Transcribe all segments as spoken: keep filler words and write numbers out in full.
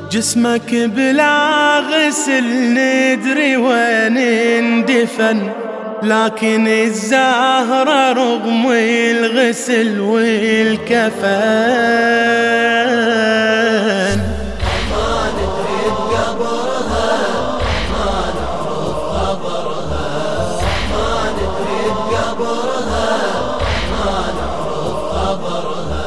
جسمك بلا غسل ندري وين اندفن، لكن الزهرة رغم الغسل والكفن ما ندري بقبرها، ما نعرف خبرها، ما ندري بقبرها، ما نعرف خبرها.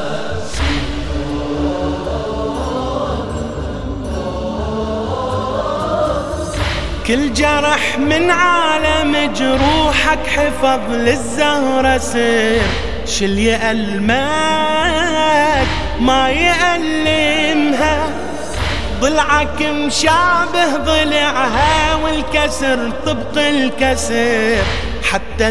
كل جرح من عالم جروحك حفظ للزهرة سير، شل يألمك ما يألمها، ضلعك مشابه ضلعها والكسر طبق الكسر، حتى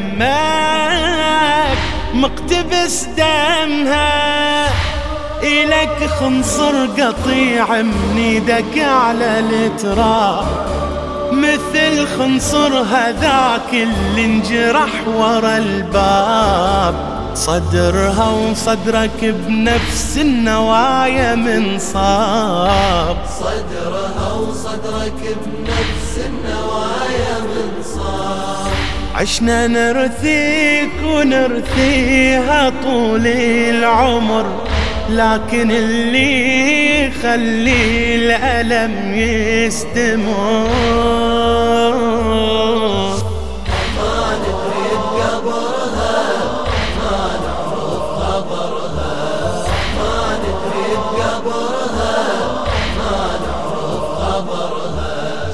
دمك مقتبس دمها، إلك خنصر قطيع من ايدك على التراب، مثل خنصر هذاك اللي انجرح ورا الباب، صدرها وصدرك بنفس النوايا من صاب، صدرها وصدرك بنفس النوايا من صاب. عشنا نرثيك ونرثيها طول العمر، لكن اللي يخلي الألم يستمر ما ندري بقبرها، ما نعرف خبرها، ما ندري بقبرها، ما نعرف خبرها.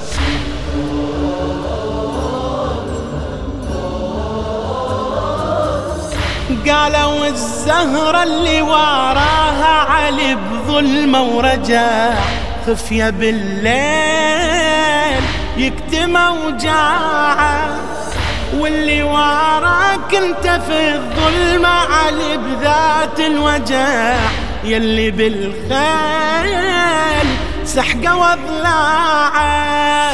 قالوا الزهرة اللي واراها علي بظلمة ورجع، خفية بالليل يكتم اوجاعه، واللي واراك انت في الظلمة علي بذات الوجع، يلي بالخيل سحقة وضلاعه،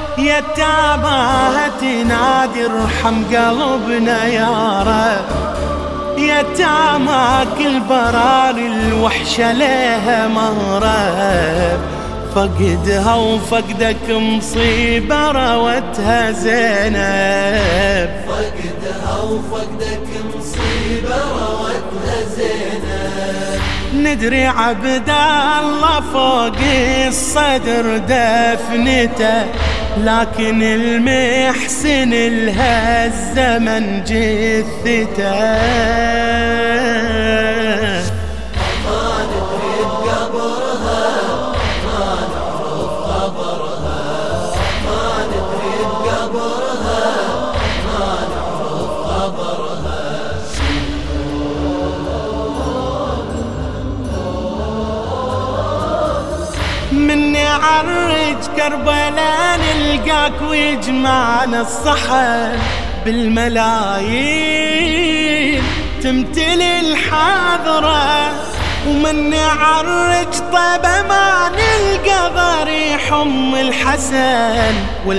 يتامى تنادي ارحم قلبنا يا رب، يتامى كل براري الوحشة لها مهرب، فقدها وفقدك مصيبة روتها زينب، فقدها وفقدك مصيبة روتها زينب. ندري عبد الله فوق الصدر دفنته، لكن المحسن لها الزمن جثته. ما ندري بقبرها، ما نعرف خبرها، ما ندري بقبرها، ما نعرف خبرها. مني عرج كربلاء نلقاك ويجمعنا الصحن، بالملايين تمتلي الحاضرة، ومني عرج طيبة ما نلقى ضريح أم الحسن،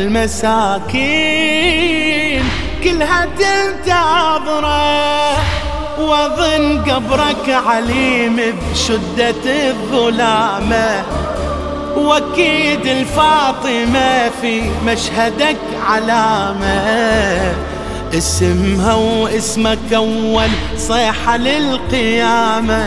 والمساكين كلها تنتظره، وظن قبرك عليم بشدة الظلامة، واكيد الفاطمة في مشهدك علامة، اسمها واسمك اول صيحة للقيامة،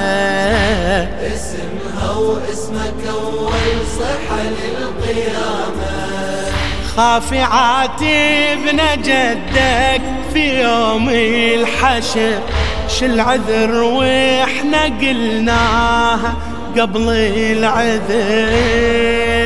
اسمها واسمك اول صيحة للقيامة. خافي عاتبنا جدك في يوم الحشر، شل عذر واحنا قلناها قبل العذر.